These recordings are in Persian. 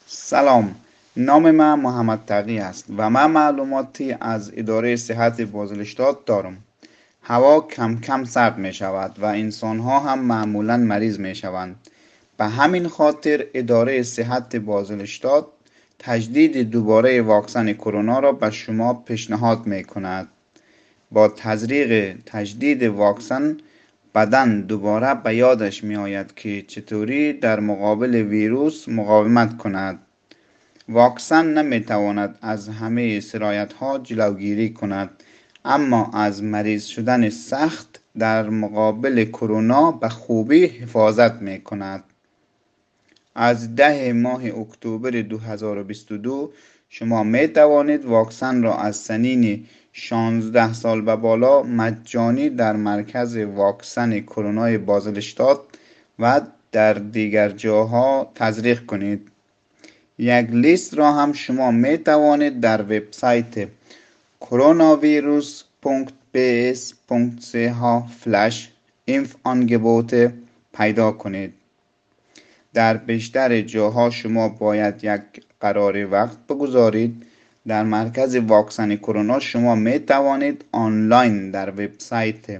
سلام، نام من محمد تقی است و من معلوماتی از اداره صحت بازلشتات دارم. هوا کم کم سرد می شود و انسان ها هم معمولا مریض می شوند. به همین خاطر اداره صحت بازلشتات تجدید دوباره واکسن کرونا را به شما پیشنهاد می کند. با تجدید واکسن بدن دوباره به یادش می آید که چطوری در مقابل ویروس مقاومت کند. واکسن نمیتواند از همه سرایت‌ها جلوگیری کند، اما از مریض شدن سخت در مقابل کرونا به خوبی حفاظت میکند. از 10 ماه اکتبر 2022 شما می توانید واکسن را از سنین 16 سال به بالا مجانی در مرکز واکسن کرونا بازلشتات و در دیگر جاها تزریق کنید. یک لیست را هم شما می توانید در وبسایت coronavirus.bs.ch/impfangebote پیدا کنید. در بیشتر جاها شما باید یک قرار وقت بگذارید. در مرکز واکسن کرونا شما می توانید آنلاین در وبسایت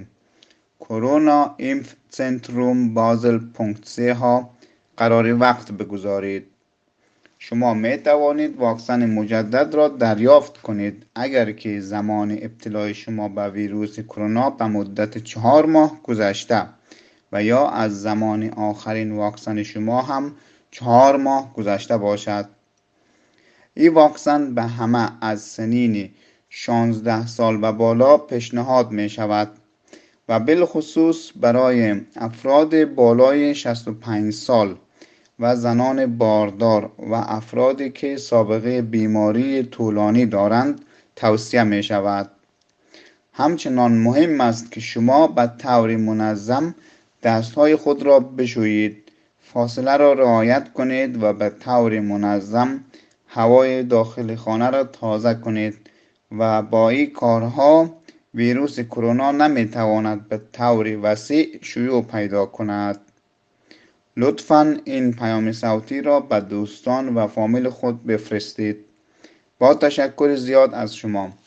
corona-impfzentrum-basel.ch قرار وقت بگذارید. شما می توانید واکسن مجدد را دریافت کنید اگر که زمان ابتلای شما به ویروس کرونا به مدت 4 ماه گذشته و یا از زمان آخرین واکسن شما هم 4 ماه گذشته باشد. این واکسن به همه از سنین 16 سال و بالا پیشنهاد می شود و بالخصوص برای افراد بالای 65 سال و زنان باردار و افرادی که سابقه بیماری طولانی دارند توصیه می شود. همچنان مهم است که شما به طور منظم دستهای خود را بشویید، فاصله را رعایت کنید و به طور منظم هوای داخل خانه را تازه کنید و با این کارها ویروس کرونا نمی تواند به طور وسیع شیوع پیدا کند. لطفاً این پیام صوتی را به دوستان و فامیل خود بفرستید. با تشکر زیاد از شما.